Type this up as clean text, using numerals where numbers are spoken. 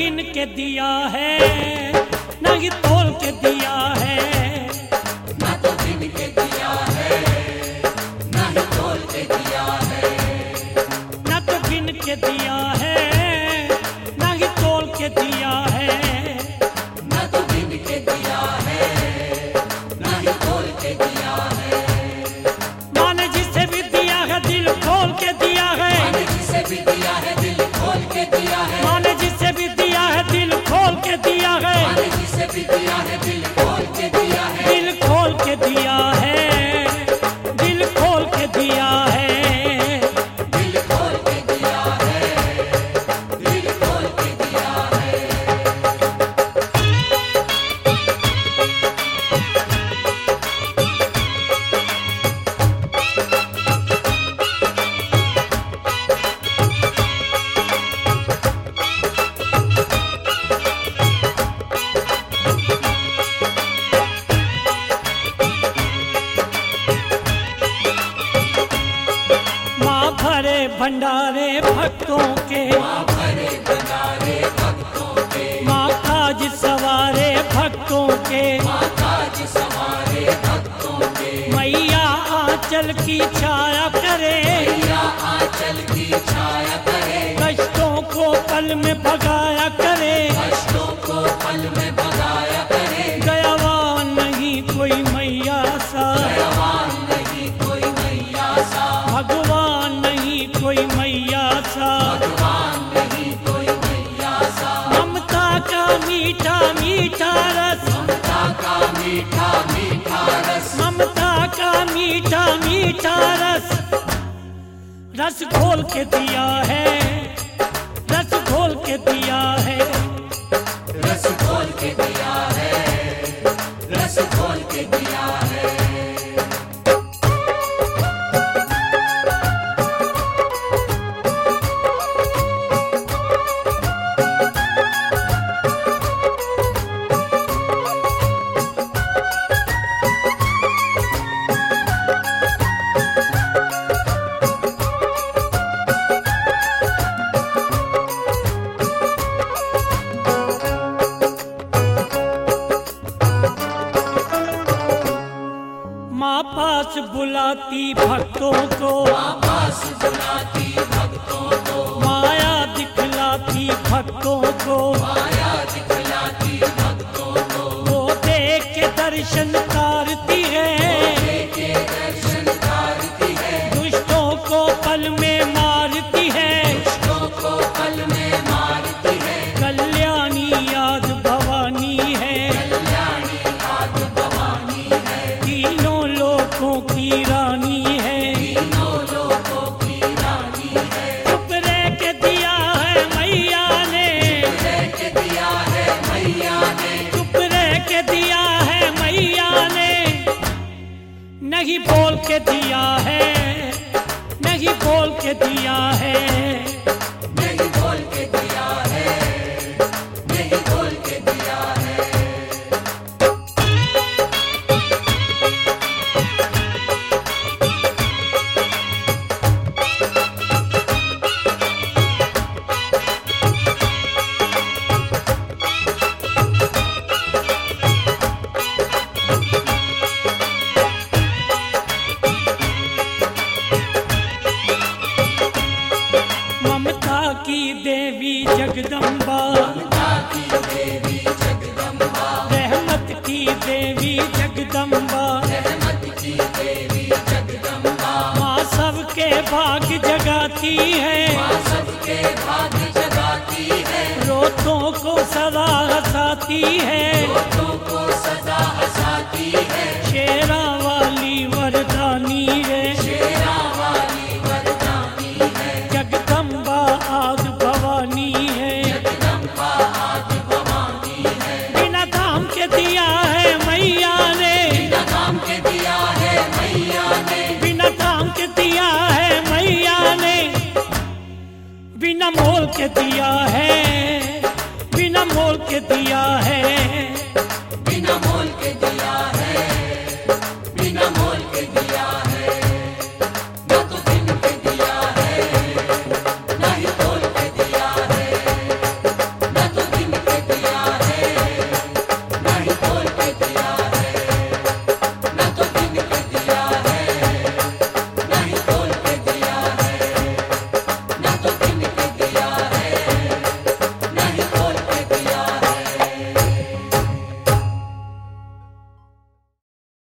गिन के दिया है न ही तोल के दिया है, ना तो गिन के दिया है ना ही तोल के दिया है, न तो गिन के दिया है न ही तोल के दिया है, ना तो गिन के दिया है ना ही तोल के दिया है। माने जिसे भी दिया है दिल खोल के दिया है, माने जिसे भी दिया है दिल खोल के दिया है, माने जिसे भी दिया है दिल खोल के दिया है, माने जिसे भी दिया है दिल खोल के दिया है, दिल खोल के दिया है, दिल खोल के दिया है, दिल खोल के दिया है, दिल खोल के दिया है। माँ भरे भंडारे भक्तों के, माँ भरे भंडारे भक्तों के, माँ काज सवारे भक्तों के, माँ काज सवारे भक्तों के, मैया आंचल की छाया करे, मैया आंचल की छाया करे, कष्टों को पल में भगाया करे, कष्टों को पल में भगाया करे, दयावान नहीं कोई मैया सा, दयावान नहीं कोई मैया सा, भगवान नहीं कोई मैया सा, भगवान नहीं कोई मैया सा, ममता का मीठा मीठा रस, ममता का मीठा मीठा रस, ममता का मीठा मीठा रस, रस घोल के दिया है, रस घोल के दिया है, रस खोल के दिया है, रस खोल के दिया है। माँ पास बुलाती भक्तों को, माँ पास बुलाती भक्तों को, माया दिखलाती भक्तों को, माया दिखलाती भक्तों को, वो देख के दर्शन तारती है, के दर्शन करती है, दुष्टों को पल में मारती है, दुष्टों को पल में मारती है, कल्याणी याद भवानी है, कल्याणी याद भवानी है, तीनों लोकों की रानी है, तीनों लोगों की रानी है, चुप रह के दिया है मैया ने, रह के दिया है मैया ने, चुप रह के दिया है मैया ने, नहीं बोल के दिया है, नहीं बोल के दिया है, नहीं बोल के दिया है, नहीं बोल के दिया है। ममता की देवी जगदम्बा, ममता की देवी जगदम्बा, रहमत की देवी जगदम्बा, रहमत की देवी जगदम्बा, माँ सबके भाग्य जगाती है, माँ सबके भाग्य जगाती है, रोतों को सदा हंसाती है, रोतों को सदा हंसाती है, शेरा वाली वरदानी है, शेरा वाली वरदानी है, जगदम्बा आद भवानी है, जगदम्बा आदि भवानी है, बिना दाम के दिया है मैया ने, बिना काम के दिया है मैया ने, बिना दाम के दिया है मैया ने, बिना मोल के दिया है, बिना मोल के दिया है, बिना मोल के दिया है।